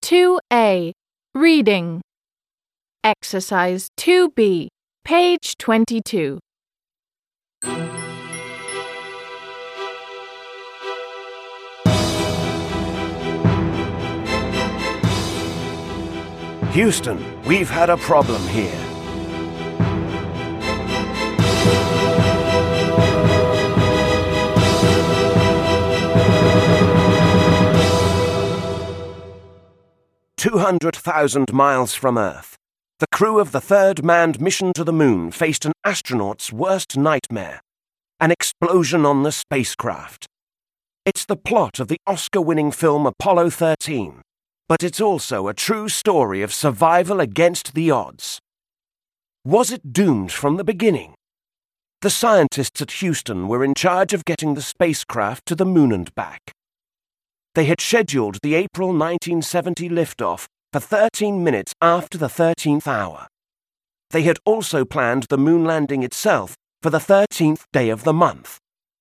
2A. Reading. Exercise 2B, page 22. Houston, we've had a problem here. "200,000 miles from Earth, the crew of the third manned mission to the moon faced an astronaut's worst nightmare, an explosion on the spacecraft. It's the plot of the Oscar-winning film Apollo 13, but it's also a true story of survival against the odds. Was it doomed from the beginning? The scientists at Houston were in charge of getting the spacecraft to the moon and back. They had scheduled the April 1970 liftoff for 13 minutes after the 13th hour. They had also planned the moon landing itself for the 13th day of the month.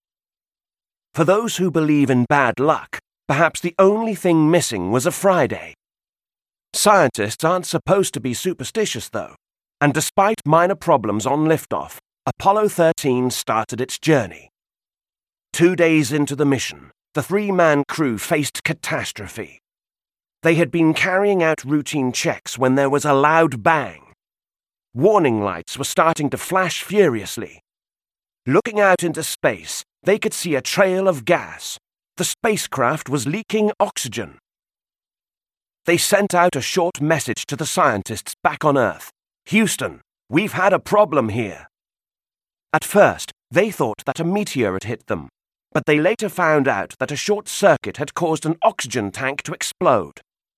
For those who believe in bad luck, perhaps the only thing missing was a Friday. Scientists aren't supposed to be superstitious, though, and despite minor problems on liftoff, Apollo 13 started its journey. 2 days into the mission, the three-man crew faced catastrophe. They had been carrying out routine checks when there was a loud bang. Warning lights were starting to flash furiously. Looking out into space, they could see a trail of gas. The spacecraft was leaking oxygen. They sent out a short message to the scientists back on Earth. "Houston, we've had a problem here." At first, they thought that a meteor had hit them, but they later found out that a short circuit had caused an oxygen tank to explode.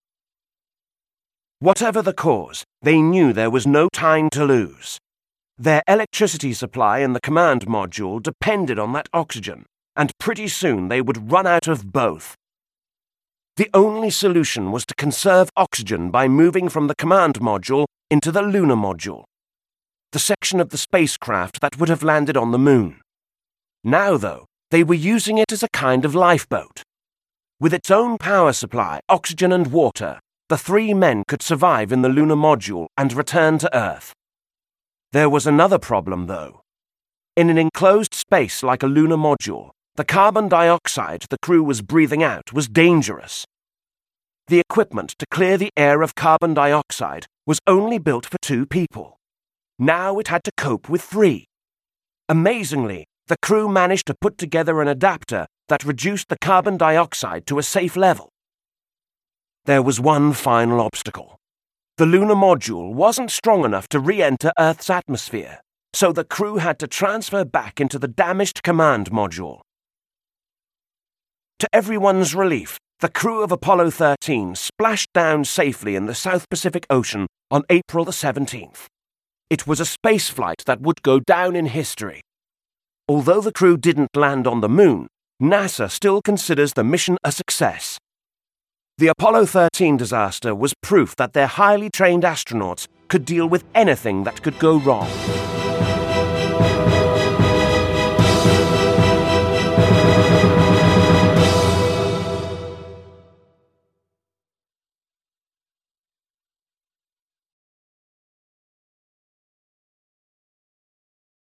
Whatever the cause, they knew there was no time to lose. Their electricity supply in the command module depended on that oxygen, and pretty soon they would run out of both. The only solution was to conserve oxygen by moving from the command module into the lunar module, the section of the spacecraft that would have landed on the moon. Now, though, they were using it as a kind of lifeboat. With its own power supply, oxygen and water, the three men could survive in the lunar module and return to Earth. There was another problem, though. In an enclosed space like a lunar module, the carbon dioxide the crew was breathing out was dangerous. The equipment to clear the air of carbon dioxide was only built for 2 people. Now it had to cope with 3. Amazingly, the crew managed to put together an adapter that reduced the carbon dioxide to a safe level. There was one final obstacle. The lunar module wasn't strong enough to re-enter Earth's atmosphere, so the crew had to transfer back into the damaged command module. To everyone's relief, the crew of Apollo 13 splashed down safely in the South Pacific Ocean on April the 17th. It was a spaceflight that would go down in history. Although the crew didn't land on the moon, NASA still considers the mission a success. The Apollo 13 disaster was proof that their highly trained astronauts could deal with anything that could go wrong.